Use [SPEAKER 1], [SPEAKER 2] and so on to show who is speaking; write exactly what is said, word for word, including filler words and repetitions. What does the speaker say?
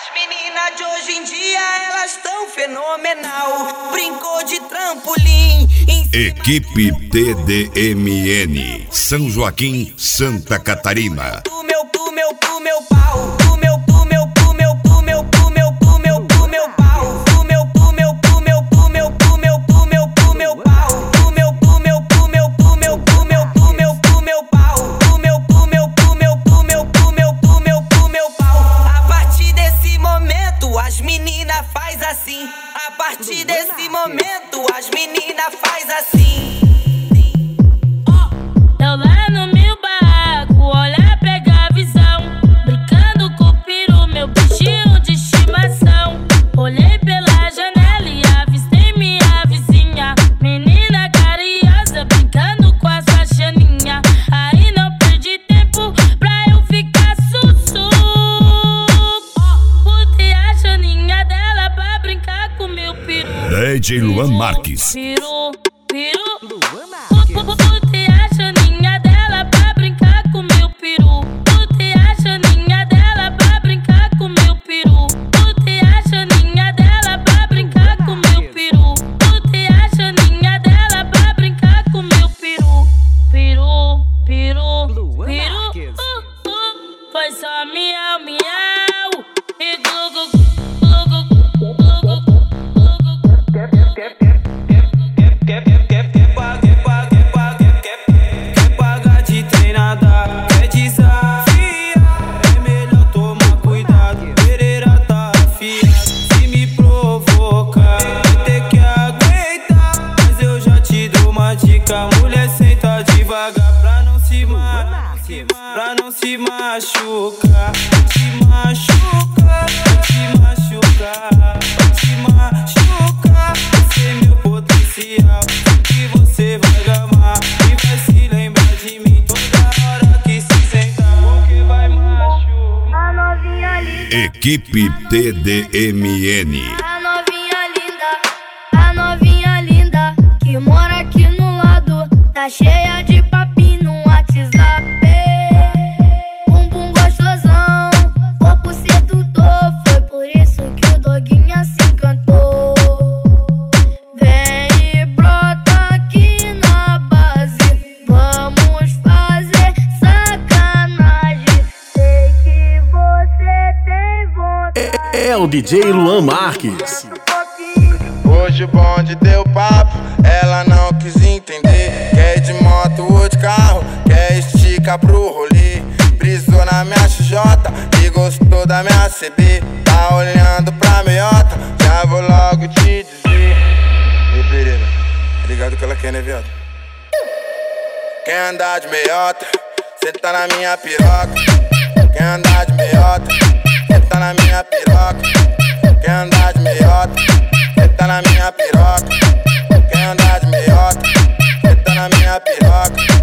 [SPEAKER 1] meninas de hoje em dia, elas tão fenomenal. Brincou de trampolim.
[SPEAKER 2] Equipe T D M N, São Joaquim, Santa Catarina.
[SPEAKER 1] Do meu, do meu, do meu pau. Do meu, do meu, do meu, do meu, do meu, do meu, do meu pau. Do meu, do meu, do meu, do meu, do meu, do meu, do meu pau. Do meu, do meu, do meu, do meu, do meu, do meu, do meu pau. Do meu, do meu, do meu, do meu, do meu, do meu, do meu pau. A partir desse momento, as meninas faz assim. A partir desse momento, as meninas faz assim.
[SPEAKER 3] Eu lá no meu barraco, olha, pega a visão. Brincando com o peru, meu bichinho de estimação. Olhei pela janela e avistei minha vizinha. Menina carinhosa, brincando com a sua chaninha. Aí não perdi tempo pra eu ficar sussu. Botei a chaninha dela pra brincar com meu peru.
[SPEAKER 2] D J Luan Marques.
[SPEAKER 3] Peru, peru, botei a chaninha dela pra brincar com meu peru. Botei a chaninha dela pra brincar com meu peru. Botei a chaninha dela pra brincar com meu peru. Botei a chaninha dela pra brincar com meu peru. Peru, peru, peru, uh, uh. Foi só miau, miau e glu, glu, glu, glu, glu, glu, glu.
[SPEAKER 4] Quer, quer, quer, quer pagar, quer pagar, quer pagar, quer, quer pagar de treinada, quer desafiar. É melhor tomar cuidado, Pereira tá afiado. Se me provocar, vai ter que aguentar. Mas eu já te dou uma dica, mulher, senta devagar pra não se machucar, pra não se machucar, se machucar, se machucar, se machucar. Esse é meu potencial, que você vai gamar e vai se lembrar de mim toda hora que se sentar, porque vai machucar.
[SPEAKER 5] A novinha linda,
[SPEAKER 2] Equipe T D M N.
[SPEAKER 5] a novinha linda, a novinha linda, que mora aqui no lado, tá cheia de papinho no WhatsApp. Bumbum gostosão, corpo sedutor, foi por isso que o doguinha se encantou. Vem e brota aqui na base, vamos fazer sacanagem. Sei que você tem vontade.
[SPEAKER 6] É o D J Luan Marques.
[SPEAKER 7] Hoje o bonde deu papo, ela não quis entender. Quer ir de moto ou de carro, quer esticar pro rolê. Brisou na minha X J e gostou da minha C B. Tá olhando pra meiota, já vou logo te dizer. Ei, Pereira, ligado que ela quer, né, viado? Quer andar de meiota, senta na minha piroca. Quer andar de meiota, senta na minha piroca. Quer andar de meiota, senta na minha piroca. Quer andar de meiota, senta na minha piroca.